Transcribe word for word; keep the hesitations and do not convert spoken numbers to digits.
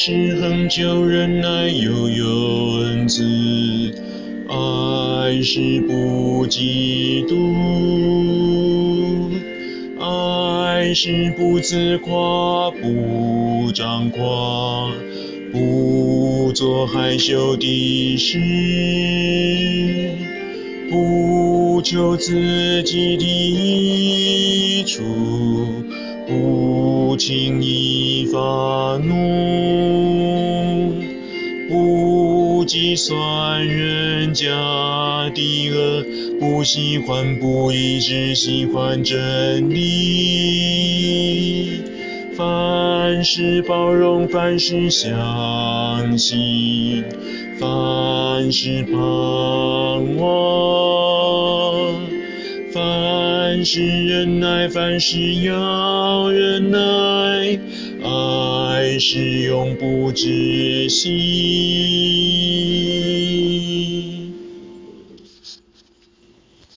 是恒久忍耐，又有恩慈。爱是不嫉妒，爱是不自夸，不张狂，不做害羞的事，不求自己的益处，不轻易发怒，不计算人家的恶，不喜欢不义，只喜欢真理。凡事包容，凡事相信，凡事盼望，凡事忍耐，凡事要忍耐，爱是永不止息。